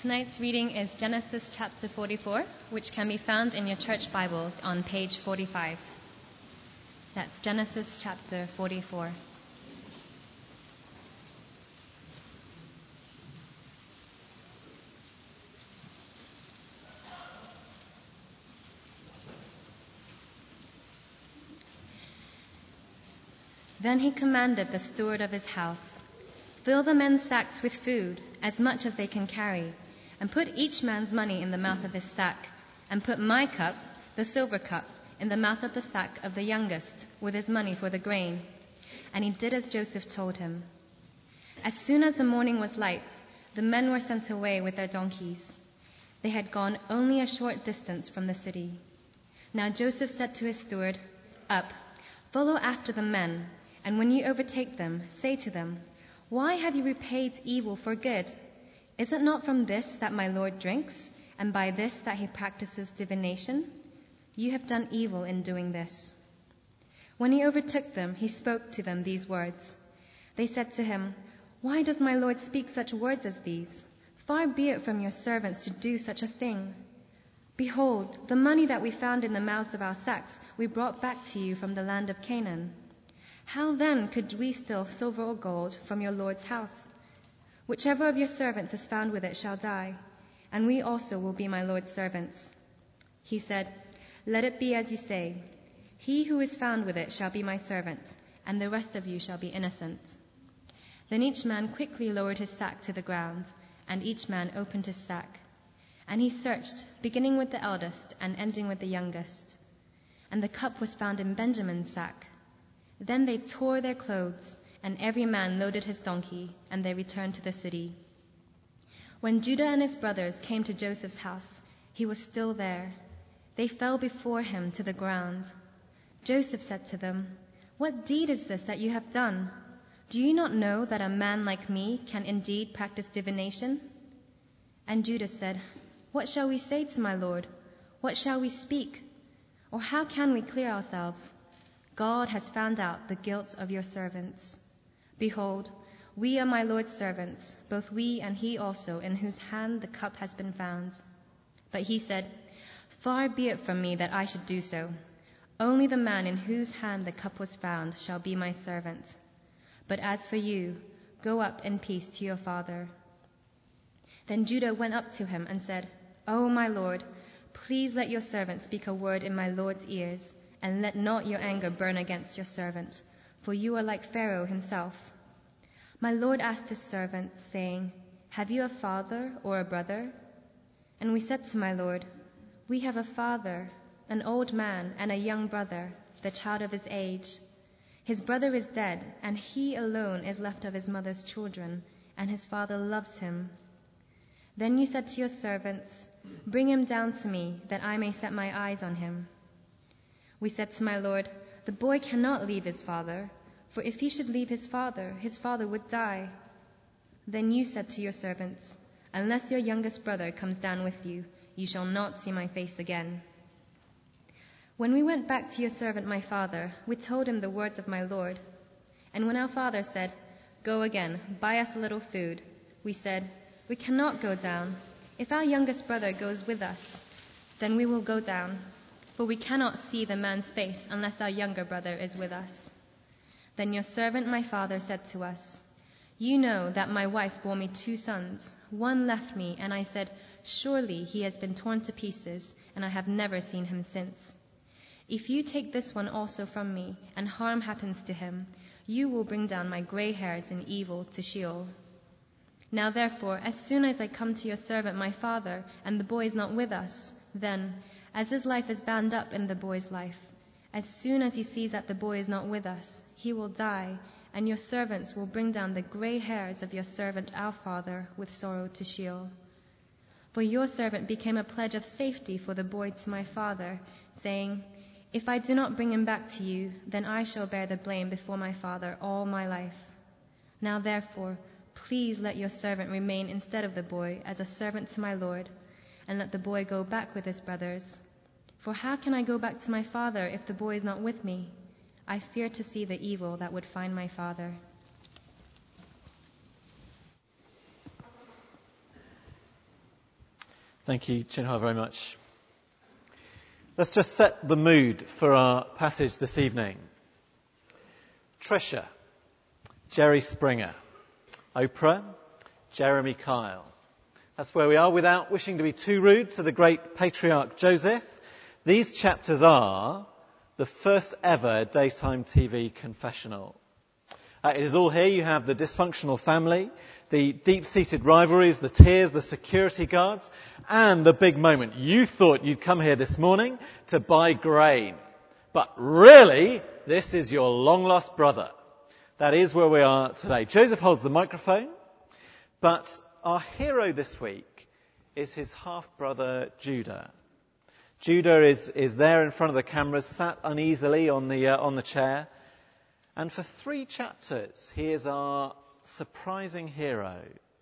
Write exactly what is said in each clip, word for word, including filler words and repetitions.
Tonight's reading is Genesis chapter forty-four, which can be found in your church Bibles on page forty-five. That's Genesis chapter forty-four. Then he commanded the steward of his house, "Fill the men's sacks with food, as much as they can carry, and put each man's money in the mouth of his sack, and put my cup, the silver cup, in the mouth of the sack of the youngest, with his money for the grain." And he did as Joseph told him. As soon as the morning was light, the men were sent away with their donkeys. They had gone only a short distance from the city. Now Joseph said to his steward, "Up, follow after the men, and when you overtake them, say to them, 'Why have you repaid evil for good? Is it not from this that my Lord drinks, and by this that he practices divination? You have done evil in doing this.'" When he overtook them, he spoke to them these words. They said to him, "Why does my Lord speak such words as these? Far be it from your servants to do such a thing. Behold, the money that we found in the mouths of our sacks we brought back to you from the land of Canaan. How then could we steal silver or gold from your Lord's house? Whichever of your servants is found with it shall die, and we also will be my Lord's servants." He said, "Let it be as you say. He who is found with it shall be my servant, and the rest of you shall be innocent." Then each man quickly lowered his sack to the ground, and each man opened his sack. And he searched, beginning with the eldest and ending with the youngest. And the cup was found in Benjamin's sack. Then they tore their clothes, and every man loaded his donkey, and they returned to the city. When Judah and his brothers came to Joseph's house, he was still there. They fell before him to the ground. Joseph said to them, "What deed is this that you have done? Do you not know that a man like me can indeed practice divination?" And Judah said, "What shall we say to my lord? What shall we speak? Or how can we clear ourselves? God has found out the guilt of your servants. Behold, we are my Lord's servants, both we and he also, in whose hand the cup has been found." But he said, "Far be it from me that I should do so. Only the man in whose hand the cup was found shall be my servant. But as for you, go up in peace to your father." Then Judah went up to him and said, "O my lord, please let your servant speak a word in my lord's ears, and let not your anger burn against your servant, for you are like Pharaoh himself." My lord asked his servants, saying, "Have you a father or a brother?" And we said to my lord, "We have a father, an old man, and a young brother, the child of his age. His brother is dead, and he alone is left of his mother's children, and his father loves him." Then you said to your servants, "Bring him down to me, that I may set my eyes on him." We said to my lord, "The boy cannot leave his father, for if he should leave his father, his father would die." Then you said to your servants, "Unless your youngest brother comes down with you, you shall not see my face again." When we went back to your servant my father, we told him the words of my lord. And when our father said, "Go again, buy us a little food," we said, "We cannot go down. If our youngest brother goes with us, then we will go down. For we cannot see the man's face unless our younger brother is with us." Then your servant my father said to us, "You know that my wife bore me two sons. One left me, and I said, 'Surely he has been torn to pieces, and I have never seen him since.' If you take this one also from me, and harm happens to him, you will bring down my gray hairs in evil to Sheol. Now therefore, as soon as I come to your servant my father, and the boy is not with us, then, as his life is bound up in the boy's life, as soon as he sees that the boy is not with us, he will die, and your servants will bring down the gray hairs of your servant our father with sorrow to Sheol. For your servant became a pledge of safety for the boy to my father, saying, 'If I do not bring him back to you, then I shall bear the blame before my father all my life.' Now therefore, please let your servant remain instead of the boy as a servant to my lord, and let the boy go back with his brothers. For how can I go back to my father if the boy is not with me? I fear to see the evil that would find my father." Thank you, Chinhua, very much. Let's just set the mood for our passage this evening. Trisha, Jerry Springer, Oprah, Jeremy Kyle. That's where we are. Without wishing to be too rude to the great patriarch Joseph, these chapters are the first ever daytime T V confessional. Uh, it is all here. You have the dysfunctional family, the deep-seated rivalries, the tears, the security guards, and the big moment. You thought you'd come here this morning to buy grain. But really, this is your long-lost brother. That is where we are today. Joseph holds the microphone, but our hero this week is his half-brother Judah. Judah is, is there in front of the cameras, sat uneasily on the, uh, on the chair. And for three chapters, he is our surprising hero.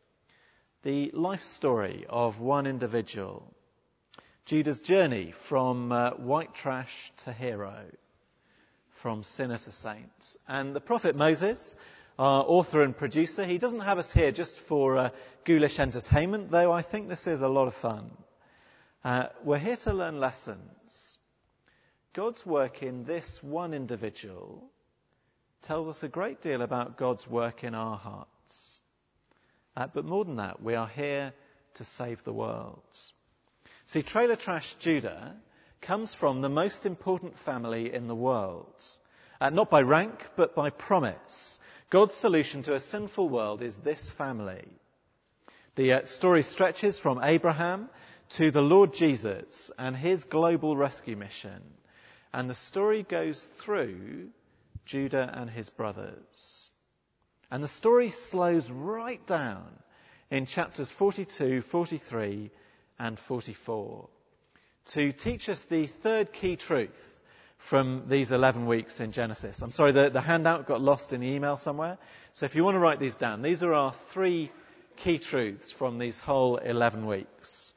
The life story of one individual. Judah's journey from uh, white trash to hero. From sinner to saint. And the prophet Moses, our author and producer, he doesn't have us here just for uh, ghoulish entertainment, though I think this is a lot of fun. Uh, we're here to learn lessons. God's work in this one individual tells us a great deal about God's work in our hearts. Uh, but more than that, we are here to save the world. See, Trailer Trash Judah comes from the most important family in the world. Uh, not by rank, but by promise. God's solution to a sinful world is this family. The uh, story stretches from Abraham to the Lord Jesus and his global rescue mission. And the story goes through Judah and his brothers. And the story slows right down in chapters forty-two, forty-three and forty-four to teach us the third key truth from these eleven weeks in Genesis. I'm sorry, the, the handout got lost in the email somewhere. So if you want to write these down, these are our three key truths from these whole eleven weeks.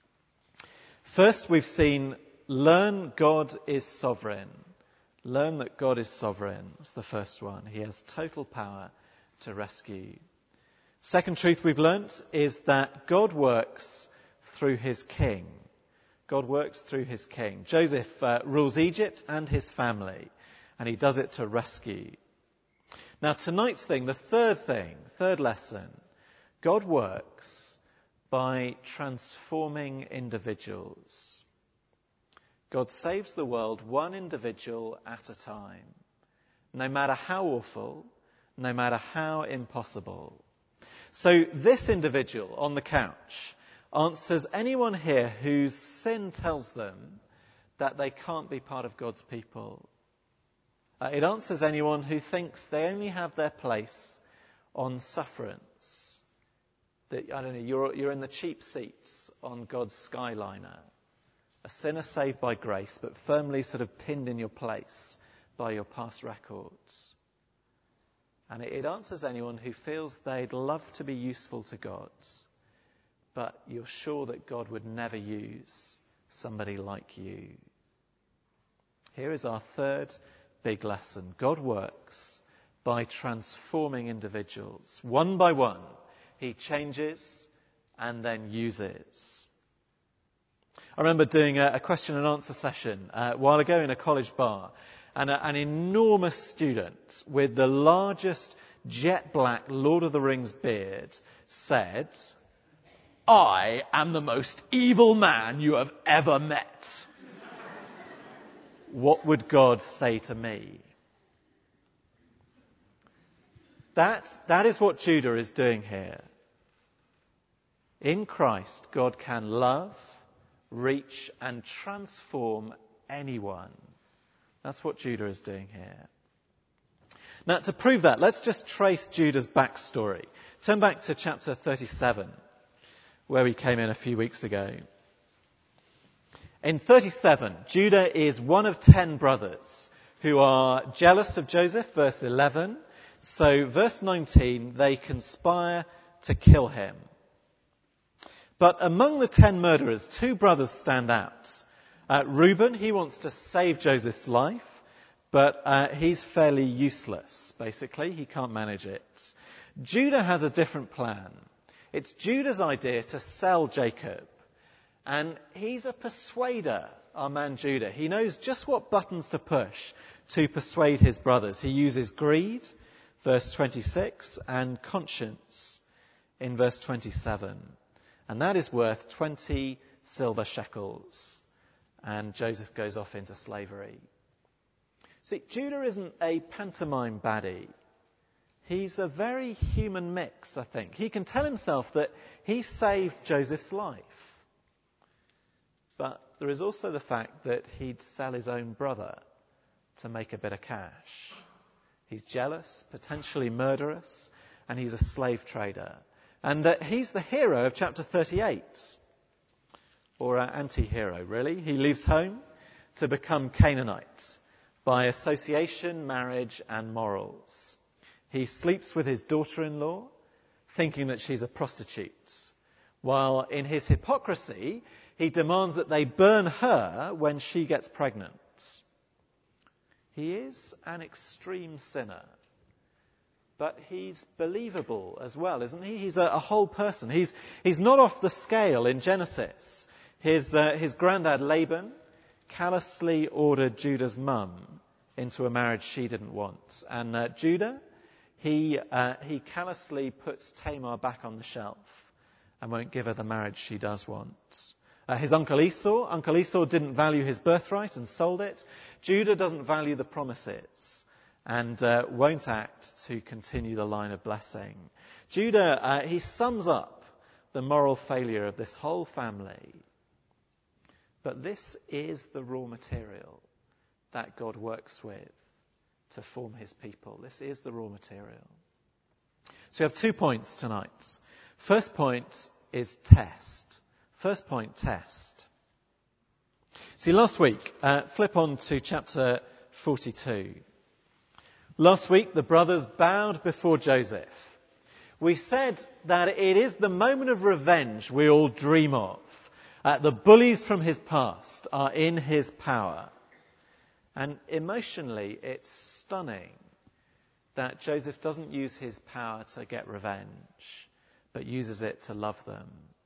First, we've seen learn God is sovereign. Learn that God is sovereign. That's the first one. He has total power to rescue. Second truth we've learnt is that God works through his king. God works through his king. Joseph uh, rules Egypt and his family, and he does it to rescue. Now tonight's thing, the third thing, third lesson, God works by transforming individuals. God saves the world one individual at a time, no matter how awful, no matter how impossible. So this individual on the couch answers anyone here whose sin tells them that they can't be part of God's people. Uh, it answers anyone who thinks they only have their place on sufferance. That, I don't know, you're, you're in the cheap seats on God's Skyliner. A sinner saved by grace, but firmly sort of pinned in your place by your past records. And it answers anyone who feels they'd love to be useful to God, but you're sure that God would never use somebody like you. Here is our third big lesson. God works by transforming individuals. One by one, he changes and then uses. I remember doing a, a question and answer session uh, a while ago in a college bar, and a, an enormous student with the largest jet black Lord of the Rings beard said, "I am the most evil man you have ever met." What would God say to me? That, that is what Judah is doing here. In Christ, God can love, reach and transform anyone. That's what Judah is doing here. Now, to prove that, let's just trace Judah's backstory. Turn back to chapter thirty-seven, where we came in a few weeks ago. In thirty-seven, Judah is one of ten brothers who are jealous of Joseph, verse eleven. So, verse nineteen, they conspire to kill him. But among the ten murderers, two brothers stand out. Uh, Reuben, he wants to save Joseph's life, but uh, he's fairly useless, basically. He can't manage it. Judah has a different plan. It's Judah's idea to sell Jacob. And he's a persuader, our man Judah. He knows just what buttons to push to persuade his brothers. He uses greed, verse twenty-six, and conscience in verse twenty-seven. And that is worth twenty silver shekels. And Joseph goes off into slavery. See, Judah isn't a pantomime baddie. He's a very human mix, I think. He can tell himself that he saved Joseph's life. But there is also the fact that he'd sell his own brother to make a bit of cash. He's jealous, potentially murderous, and he's a slave trader. And that he's the hero of chapter thirty-eight. Or an anti-hero, really. He leaves home to become Canaanite by association, marriage, and morals. He sleeps with his daughter-in-law, thinking that she's a prostitute, while in his hypocrisy, he demands that they burn her when she gets pregnant. He is an extreme sinner, but he's believable as well, isn't he? He's a, a whole person. He's, he's not off the scale in Genesis. His, uh, his granddad Laban callously ordered Judah's mum into a marriage she didn't want. And uh, Judah, he, uh, he callously puts Tamar back on the shelf and won't give her the marriage she does want. Uh, his uncle Esau, Uncle Esau didn't value his birthright and sold it. Judah doesn't value the promises and uh, won't act to continue the line of blessing. Judah, uh, he sums up the moral failure of this whole family. But this is the raw material that God works with to form his people. This is the raw material. So we have two points tonight. First point is test. First point, test. See, last week, uh, flip on to chapter forty-two. Last week, the brothers bowed before Joseph. We said that it is the moment of revenge we all dream of. Uh, the bullies from his past are in his power. And emotionally, it's stunning that Joseph doesn't use his power to get revenge, but uses it to love them.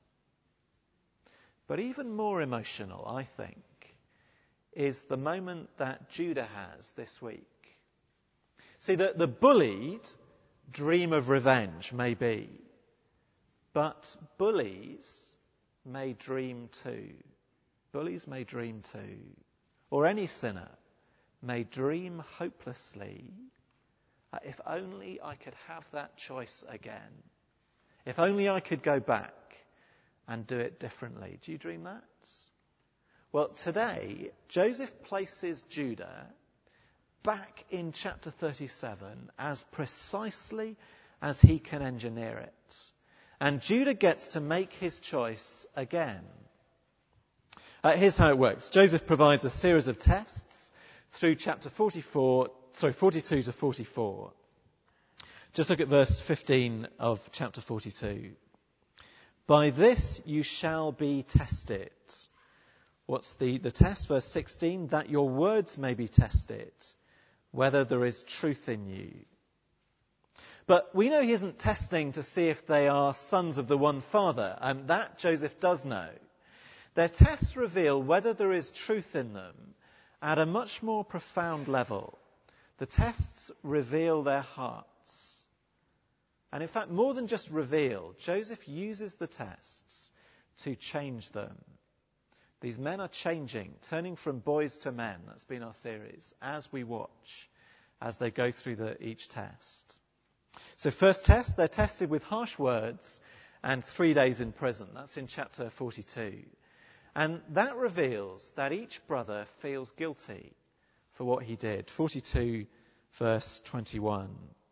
But even more emotional, I think, is the moment that Judah has this week. See, the, the bullied dream of revenge, maybe, but bullies may dream too. Bullies may dream too. Or any sinner may dream hopelessly, uh, if only I could have that choice again. If only I could go back and do it differently. Do you dream that? Well, today, Joseph places Judah back in chapter thirty-seven as precisely as he can engineer it. And Judah gets to make his choice again. Uh, here's how it works. Joseph provides a series of tests through chapter forty-four, sorry, forty-two to forty-four. Just look at verse fifteen of chapter forty-two. By this you shall be tested. What's the, the test? Verse sixteen, that your words may be tested, whether there is truth in you. But we know he isn't testing to see if they are sons of the one Father, and that Joseph does know. Their tests reveal whether there is truth in them at a much more profound level. The tests reveal their hearts. And in fact, more than just reveal, Joseph uses the tests to change them. These men are changing, turning from boys to men. That's been our series, as we watch, as they go through the, each test. So first test, they're tested with harsh words and three days in prison. That's in chapter forty-two. And that reveals that each brother feels guilty for what he did. forty-two, verse twenty-one.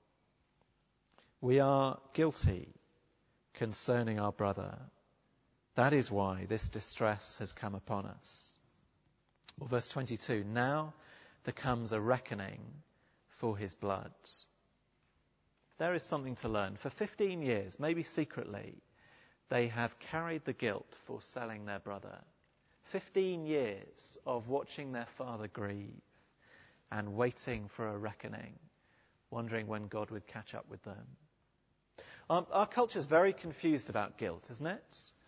We are guilty concerning our brother. That is why this distress has come upon us. Or verse twenty-two, now there comes a reckoning for his blood. There is something to learn. For fifteen years, maybe secretly, they have carried the guilt for selling their brother. fifteen years of watching their father grieve and waiting for a reckoning, wondering when God would catch up with them. Um, our culture is very confused about guilt, isn't it?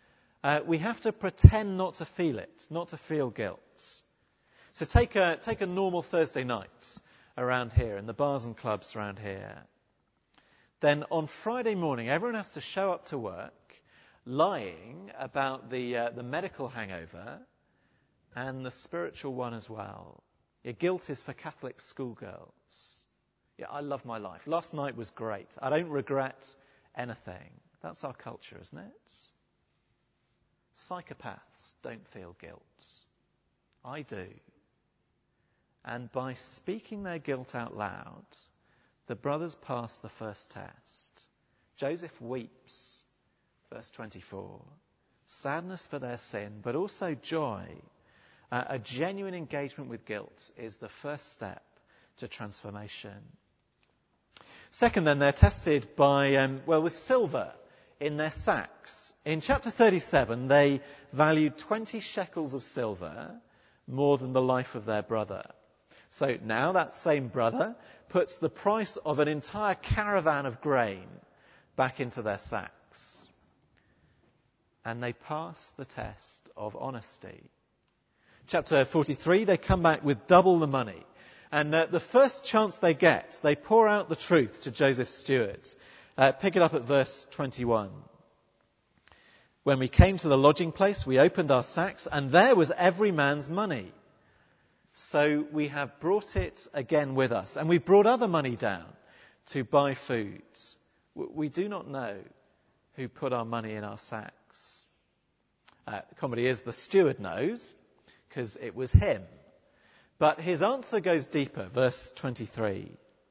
uh, we have to pretend not to feel it, not to feel guilt. So take a, take a normal Thursday night around here, in the bars and clubs around here. Then on Friday morning, everyone has to show up to work lying about the, uh, the medical hangover and the spiritual one as well. Your guilt is for Catholic schoolgirls. Yeah, I love my life. Last night was great. I don't regret anything. That's our culture, isn't it? Psychopaths don't feel guilt. I do. And by speaking their guilt out loud, the brothers pass the first test. Joseph weeps, verse twenty-four. Sadness for their sin, but also joy. Uh, a genuine engagement with guilt is the first step to transformation. Second, then, they're tested by, um, well, with silver in their sacks. In chapter thirty-seven, they valued twenty shekels of silver more than the life of their brother. So now that same brother puts the price of an entire caravan of grain back into their sacks. And they pass the test of honesty. Chapter forty-three, they come back with double the money. And uh, the first chance they get, they pour out the truth to Joseph's stewards. Uh, pick it up at verse twenty-one. When we came to the lodging place, we opened our sacks, and there was every man's money. So we have brought it again with us, and we've brought other money down to buy food. We do not know who put our money in our sacks. Uh, the comedy is the steward knows, because it was him. But his answer goes deeper. Verse twenty-three.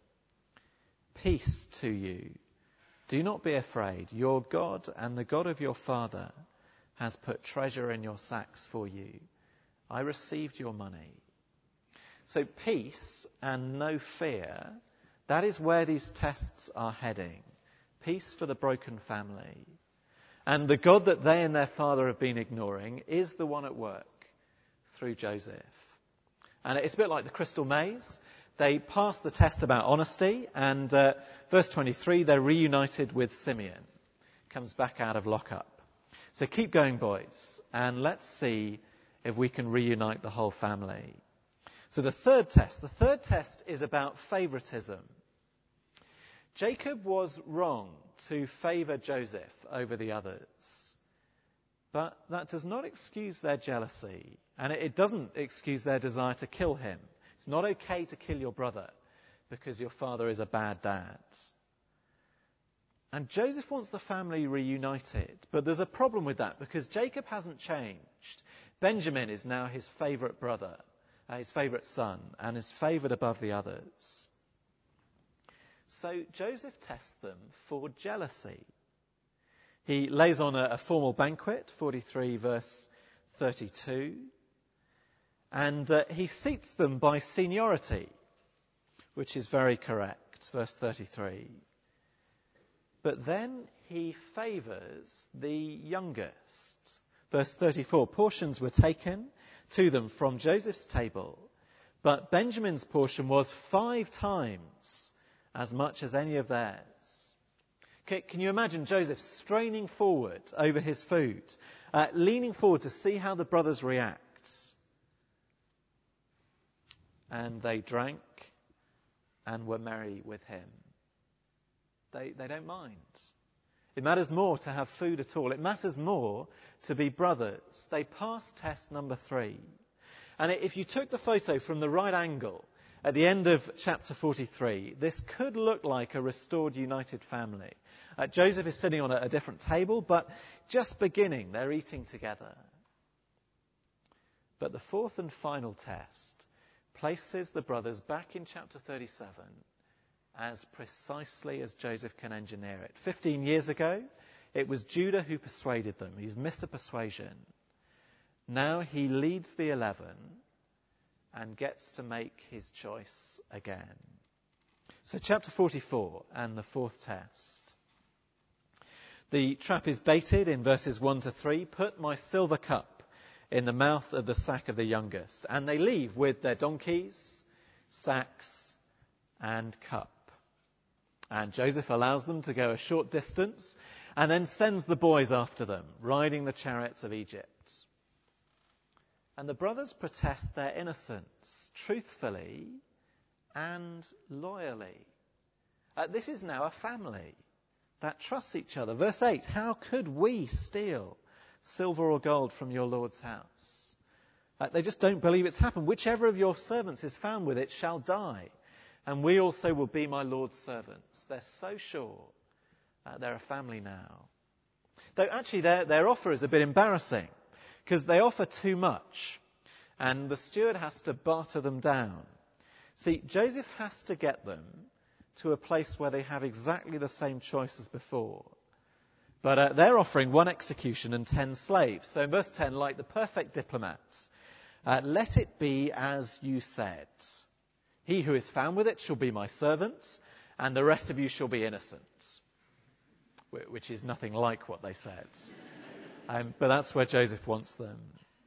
Peace to you. Do not be afraid. Your God and the God of your father has put treasure in your sacks for you. I received your money. So peace and no fear, that is where these tests are heading. Peace for the broken family. And the God that they and their father have been ignoring is the one at work through Joseph. And it's a bit like the Crystal Maze. They pass the test about honesty, and uh, verse twenty-three, they're reunited with Simeon. Comes back out of lockup. So keep going, boys, and let's see if we can reunite the whole family. So the third test, the third test is about favoritism. Jacob was wrong to favour Joseph over the others. But that does not excuse their jealousy, and it doesn't excuse their desire to kill him. It's not okay to kill your brother because your father is a bad dad. And Joseph wants the family reunited, but there's a problem with that because Jacob hasn't changed. Benjamin is now his favourite brother, uh, his favourite son, and is favoured above the others. So Joseph tests them for jealousy. He lays on a, a formal banquet, forty-three verse thirty-two, and uh, he seats them by seniority, which is very correct, verse thirty-three. But then he favours the youngest. Verse thirty-four, portions were taken to them from Joseph's table, but Benjamin's portion was five times as much as any of theirs. Can you imagine Joseph straining forward over his food, uh, leaning forward to see how the brothers react? And they drank and were merry with him. They, they don't mind. It matters more to have food at all. It matters more to be brothers. They pass test number three. And if you took the photo from the right angle, at the end of chapter forty-three, this could look like a restored, united family. Uh, Joseph is sitting on a, a different table, but just beginning, they're eating together. But the fourth and final test places the brothers back in chapter thirty-seven as precisely as Joseph can engineer it. Fifteen years ago, it was Judah who persuaded them. He's Mister Persuasion. Now he leads the eleven and gets to make his choice again. So chapter forty-four and the fourth test. The trap is baited in verses one to three. Put my silver cup in the mouth of the sack of the youngest. And they leave with their donkeys, sacks, and cup. And Joseph allows them to go a short distance. and then sends the boys after them, riding the chariots of Egypt. And the brothers protest their innocence truthfully and loyally. Uh, this is now a family that trusts each other. Verse eight, how could we steal silver or gold from your Lord's house? Uh, they just don't believe it's happened. Whichever of your servants is found with it shall die, and we also will be my Lord's servants. They're so sure uh, they're a family now. Though actually their, their offer is a bit embarrassing, because they offer too much, and the steward has to barter them down. See, Joseph has to get them to a place where they have exactly the same choice as before. But uh, they're offering one execution and ten slaves. So in verse ten, like the perfect diplomats, uh, let it be as you said. He who is found with it shall be my servant, and the rest of you shall be innocent. Which is nothing like what they said. Um, but that's where Joseph wants them.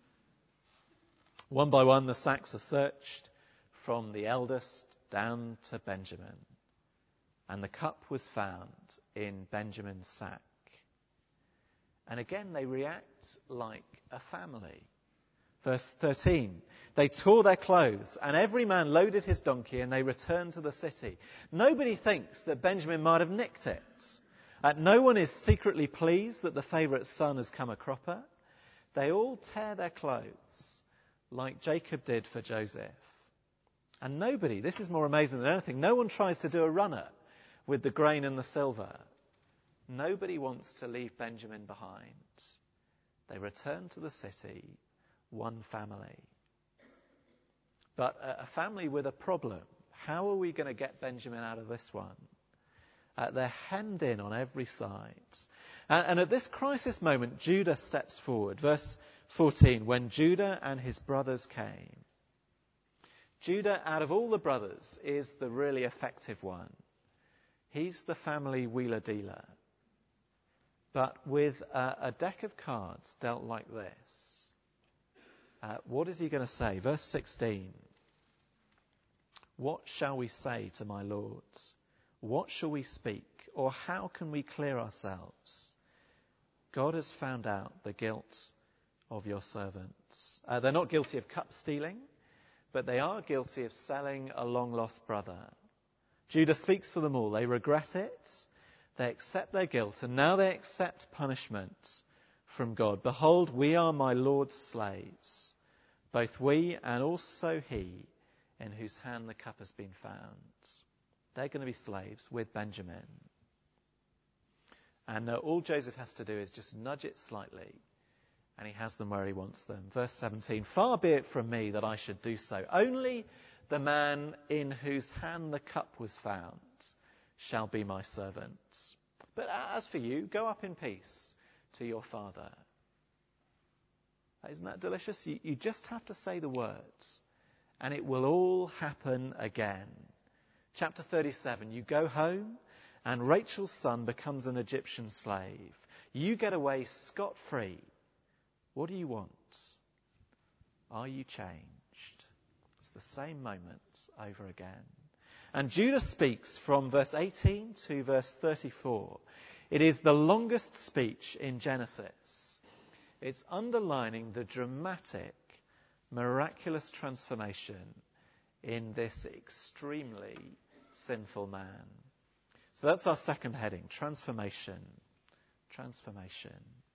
One by one, the sacks are searched from the eldest down to Benjamin. And the cup was found in Benjamin's sack. And again, they react like a family. Verse thirteen, they tore their clothes, and every man loaded his donkey, and they returned to the city. Nobody thinks that Benjamin might have nicked it. Uh, no one is secretly pleased that the favourite son has come a cropper. They all tear their clothes like Jacob did for Joseph. And nobody, this is more amazing than anything, no one tries to do a runner with the grain and the silver. Nobody wants to leave Benjamin behind. They return to the city, one family. But a, a family with a problem. How are we going to get Benjamin out of this one? Uh, they're hemmed in on every side. And, and at this crisis moment, Judah steps forward. Verse fourteen, when Judah and his brothers came. Judah, out of all the brothers, is the really effective one. He's the family wheeler-dealer. But with uh, a deck of cards dealt like this, uh, what is he going to say? Verse sixteen, what shall we say to my Lord? What shall we speak, or how can we clear ourselves? God has found out the guilt of your servants. Uh, they're not guilty of cup stealing, but they are guilty of selling a long-lost brother. Judah speaks for them all. They regret it, they accept their guilt, and now they accept punishment from God. Behold, we are my Lord's slaves, both we and also he in whose hand the cup has been found. They're going to be slaves with Benjamin. And uh, all Joseph has to do is just nudge it slightly, and he has them where he wants them. Verse seventeen, far be it from me that I should do so. Only the man in whose hand the cup was found shall be my servant. But as for you, go up in peace to your father. Isn't that delicious? You, you just have to say the words, and it will all happen again. Chapter thirty-seven, you go home and Rachel's son becomes an Egyptian slave. You get away scot-free. What do you want? Are you changed? It's the same moment over again. And Judah speaks from verse eighteen to verse thirty-four. It is the longest speech in Genesis. It's underlining the dramatic, miraculous transformation in this extremely sinful man. So that's our second heading, transformation. Transformation.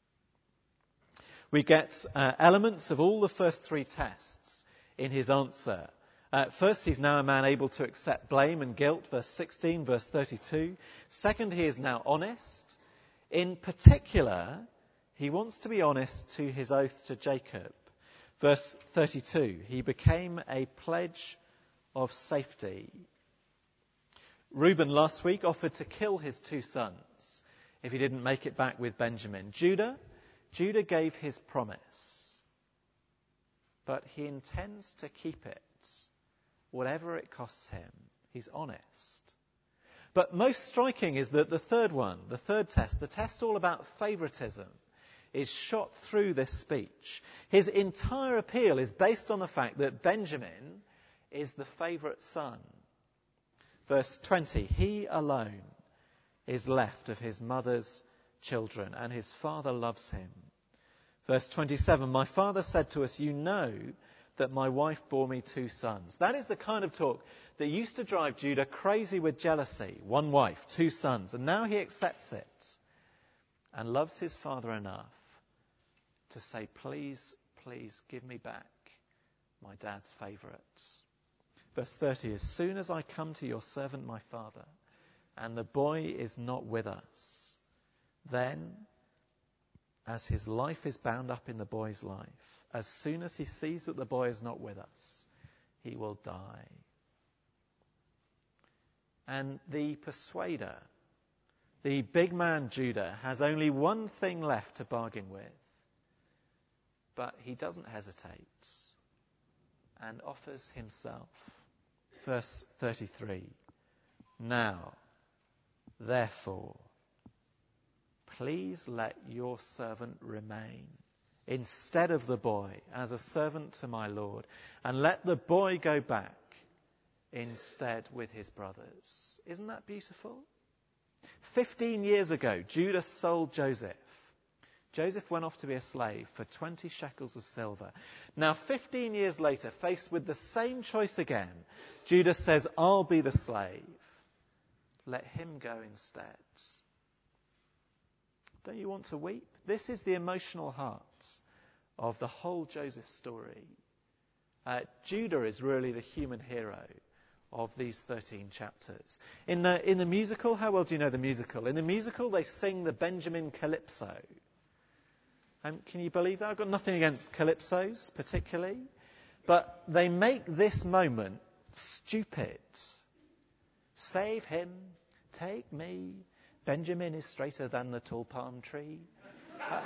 We get uh, elements of all the first three tests in his answer. Uh, first, he's now a man able to accept blame and guilt, verse sixteen, verse thirty-two. Second, he is now honest. In particular, he wants to be honest to his oath to Jacob. Verse thirty-two, he became a pledge of safety. Reuben last week offered to kill his two sons if he didn't make it back with Benjamin. Judah, Judah gave his promise, but he intends to keep it, whatever it costs him. He's honest. But most striking is that the third one, the third test, the test all about favoritism, is shot through this speech. His entire appeal is based on the fact that Benjamin is the favourite son. Verse twenty, he alone is left of his mother's children, and his father loves him. Verse twenty-seven, my father said to us, you know that my wife bore me two sons. That is the kind of talk that used to drive Judah crazy with jealousy. One wife, two sons. And now he accepts it and loves his father enough to say, please, please give me back my dad's favourites. Verse thirty, as soon as I come to your servant my father, and the boy is not with us, then, as his life is bound up in the boy's life, as soon as he sees that the boy is not with us, he will die. And the persuader, the big man Judah, has only one thing left to bargain with, but he doesn't hesitate and offers himself. Verse thirty-three, now, therefore, please let your servant remain instead of the boy as a servant to my Lord, and let the boy go back instead with his brothers. Isn't that beautiful? Fifteen years ago, Judah sold Joseph. Joseph went off to be a slave for twenty shekels of silver. Now, fifteen years later, faced with the same choice again, Judah says, I'll be the slave. Let him go instead. Don't you want to weep? This is the emotional heart of the whole Joseph story. Uh, Judah is really the human hero of these thirteen chapters. In the, in the musical, how well do you know the musical? In the musical, they sing the Benjamin Calypso. Um, can you believe that? I've got nothing against calypsos, particularly. But they make this moment stupid. Save him, take me. Benjamin is straighter than the tall palm tree. Uh,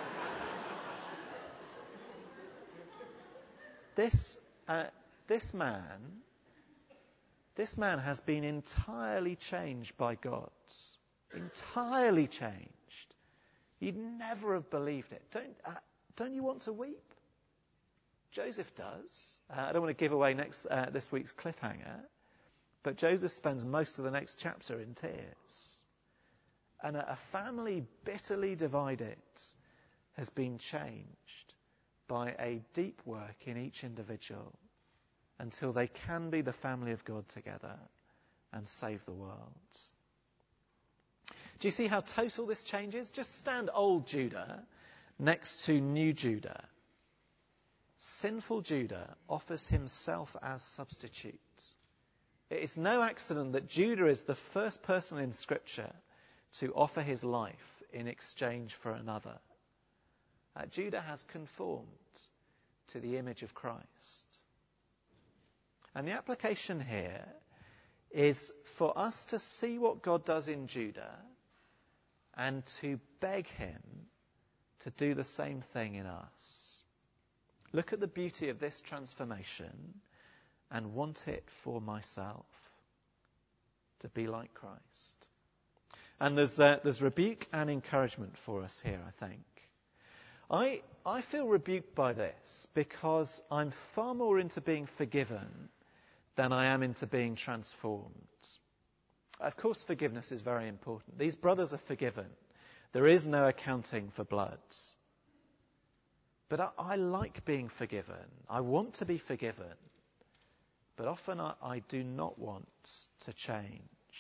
this, uh, this man, this man has been entirely changed by God. Entirely changed. You'd never have believed it. Don't, uh, don't you want to weep? Joseph does. Uh, I don't want to give away next, uh, this week's cliffhanger, but Joseph spends most of the next chapter in tears. And a, a family bitterly divided has been changed by a deep work in each individual until they can be the family of God together and save the world. Do you see how total this change is? Just stand old Judah next to new Judah. Sinful Judah offers himself as substitute. It's no accident that Judah is the first person in Scripture to offer his life in exchange for another. Uh, Judah has conformed to the image of Christ. And the application here is for us to see what God does in Judah and to beg him to do the same thing in us. Look at the beauty of this transformation and want it for myself, to be like Christ. And there's, uh, there's rebuke and encouragement for us here, I think. I, I feel rebuked by this because I'm far more into being forgiven than I am into being transformed. Of course, forgiveness is very important. These brothers are forgiven. There is no accounting for blood. But I, I like being forgiven. I want to be forgiven. But often I, I do not want to change.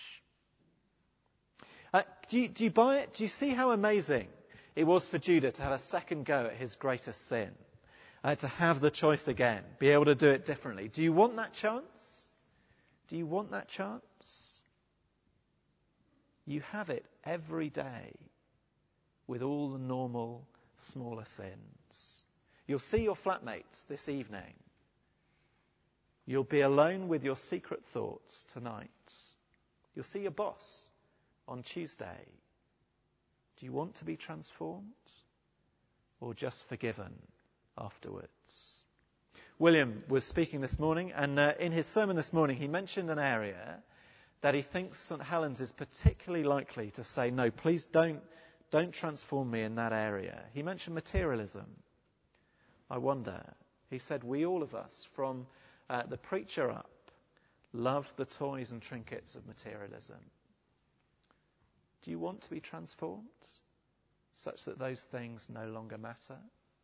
Uh, do, you, do you buy it? Do you see how amazing it was for Judah to have a second go at his greatest sin? Uh, to have the choice again, be able to do it differently. Do you want that chance? Do you want that chance? You have it every day with all the normal, smaller sins. You'll see your flatmates this evening. You'll be alone with your secret thoughts tonight. You'll see your boss on Tuesday. Do you want to be transformed or just forgiven afterwards? William was speaking this morning, and uh, in his sermon this morning he mentioned an area that he thinks St Helens is particularly likely to say, no, please don't, don't transform me in that area. He mentioned materialism. I wonder, he said, we all of us, from uh, the preacher up, love the toys and trinkets of materialism. Do you want to be transformed? such that those things no longer matter.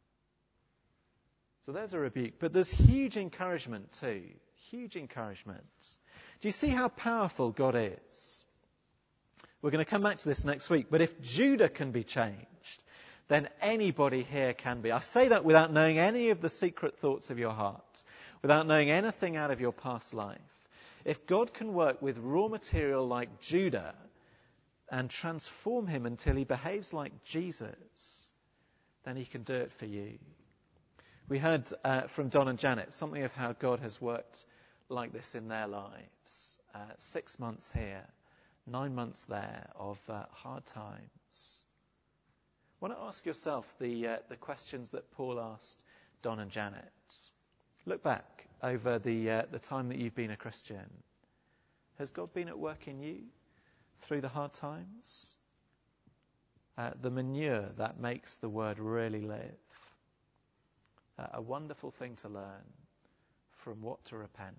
So there's a rebuke. But there's huge encouragement too. Huge encouragement. Do you see how powerful God is? We're going to come back to this next week. But if Judah can be changed, then anybody here can be. I say that without knowing any of the secret thoughts of your heart, without knowing anything out of your past life. If God can work with raw material like Judah and transform him until he behaves like Jesus, then he can do it for you. We heard uh, from Don and Janet something of how God has worked like this in their lives. Uh, six months here, nine months there of uh, hard times. Why not ask yourself the, uh, the questions that Paul asked Don and Janet? Look back over the, uh, the time that you've been a Christian. Has God been at work in you through the hard times? Uh, the manure that makes the word really live. Uh, a wonderful thing to learn from what to repent.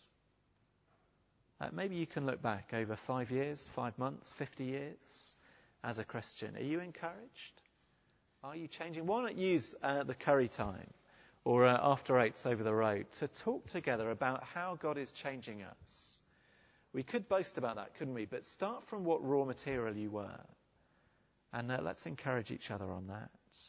Uh, maybe you can look back over five years, five months, fifty years as a Christian. Are you encouraged? Are you changing? Why not use uh, the curry time or uh, after eights over the road to talk together about how God is changing us? We could boast about that, couldn't we? But start from what raw material you were. And uh, let's encourage each other on that.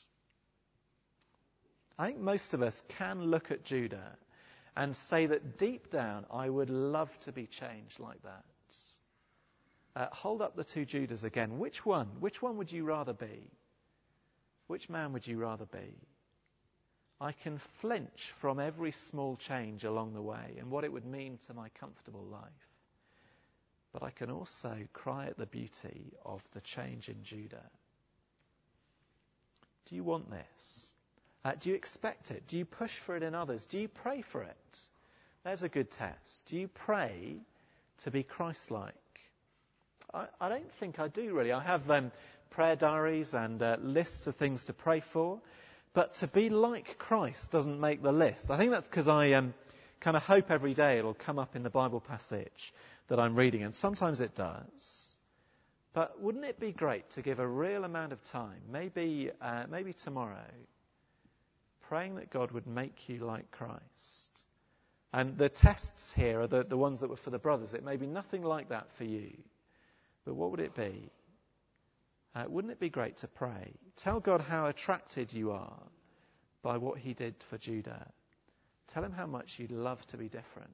I think most of us can look at Judah and say that deep down, I would love to be changed like that. Uh, hold up the two Judahs again. Which one? Which one would you rather be? Which man would you rather be? I can flinch from every small change along the way and what it would mean to my comfortable life. But I can also cry at the beauty of the change in Judah. Do you want this? Uh, do you expect it? Do you push for it in others? Do you pray for it? There's a good test. Do you pray to be Christ-like? I, I don't think I do, really. I have um, prayer diaries and uh, lists of things to pray for. But to be like Christ doesn't make the list. I think that's because I um, kind of hope every day it'll come up in the Bible passage that I'm reading. And sometimes it does. But wouldn't it be great to give a real amount of time, maybe, uh, maybe tomorrow, praying that God would make you like Christ? And the tests here are the, the ones that were for the brothers. It may be nothing like that for you. But what would it be? Uh, wouldn't it be great to pray? Tell God how attracted you are by what he did for Judah. Tell him how much you'd love to be different.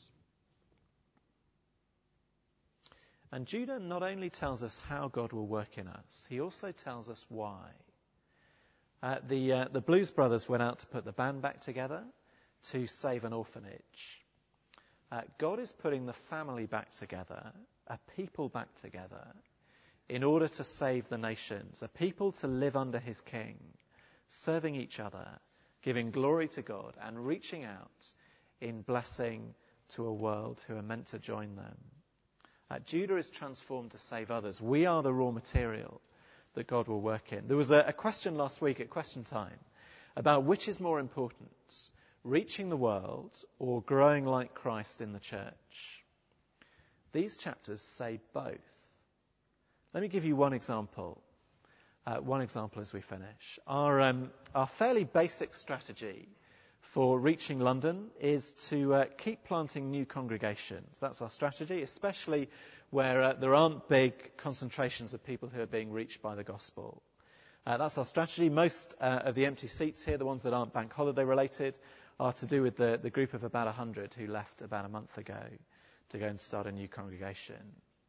And Judah not only tells us how God will work in us, he also tells us why. Uh, the, uh, the Blues Brothers went out to put the band back together to save an orphanage. Uh, God is putting the family back together, a people back together, in order to save the nations, a people to live under his king, serving each other, giving glory to God, and reaching out in blessing to a world who are meant to join them. Uh, Judah is transformed to save others. We are the raw material that God will work in. There was a, a question last week at Question Time about which is more important, reaching the world or growing like Christ in the church. These chapters say both. Let me give you one example. Uh, one example as we finish. Our, um, our fairly basic strategy for reaching London is to uh, keep planting new congregations. That's our strategy, especially where uh, there aren't big concentrations of people who are being reached by the gospel. Uh, that's our strategy. Most uh, of the empty seats here, the ones that aren't bank holiday related, are to do with the, the group of about one hundred who left about a month ago to go and start a new congregation.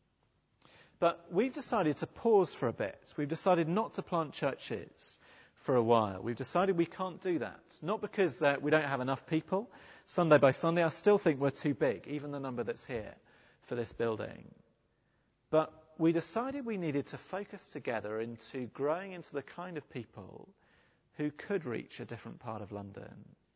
But we've decided to pause for a bit. We've decided not to plant churches for a while. We've decided we can't do that. Not because uh, we don't have enough people. Sunday by Sunday, I still think we're too big, even the number that's here for this building. But we decided we needed to focus together into growing into the kind of people who could reach a different part of London,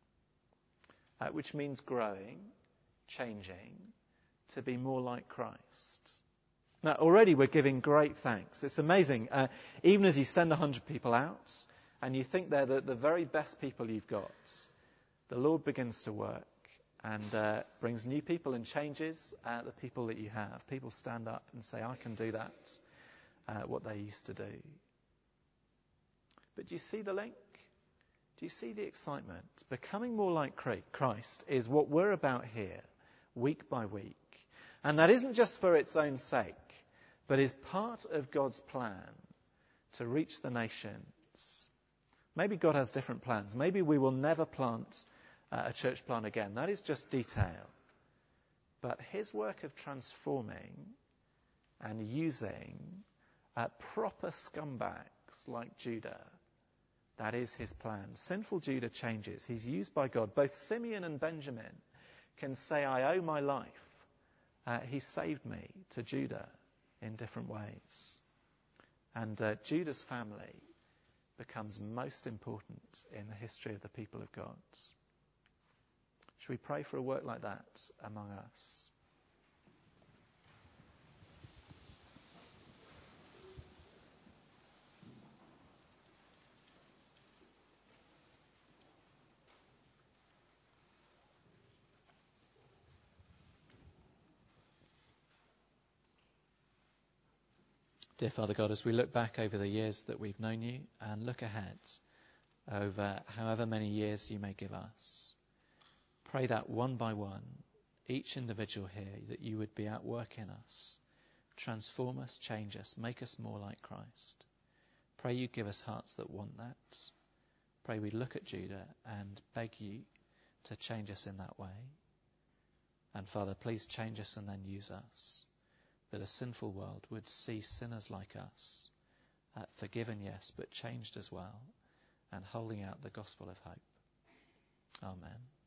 uh, which means growing, changing, to be more like Christ. Now, already we're giving great thanks. It's amazing. Uh, even as you send one hundred people out, and you think they're the, the very best people you've got, the Lord begins to work and uh, brings new people and changes uh, the people that you have. People stand up and say, I can do that, uh, what they used to do. But do you see the link? Do you see the excitement? Becoming more like Christ is what we're about here, week by week. And that isn't just for its own sake, but is part of God's plan to reach the nations. Maybe God has different plans. Maybe we will never plant uh, a church plant again. That is just detail. But his work of transforming and using uh, proper scumbags like Judah, that is his plan. Sinful Judah changes. He's used by God. Both Simeon and Benjamin can say, I owe my life. Uh, he saved me to Judah in different ways. And uh, Judah's family becomes most important in the history of the people of God. Should we pray for a work like that among us? Dear Father God, as we look back over the years that we've known you and look ahead over however many years you may give us, pray that one by one, each individual here, that you would be at work in us, transform us, change us, make us more like Christ. Pray you give us hearts that want that. Pray we look at Judah and beg you to change us in that way. And Father, please change us and then use us, that a sinful world would see sinners like us, uh, forgiven, yes, but changed as well, and holding out the gospel of hope. Amen.